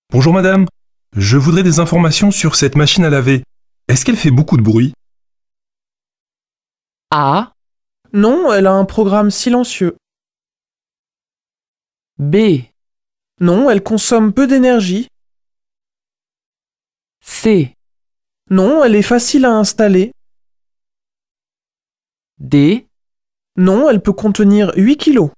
Bonjour madame, je voudrais des informations sur cette machine à laver. Est-ce qu'elle fait beaucoup de bruit? A, Non, elle a un programme silencieux. B, Non, elle consomme peu d'énergie. C, Non, elle est facile à installer. D, Non, elle peut contenir 8 kilos.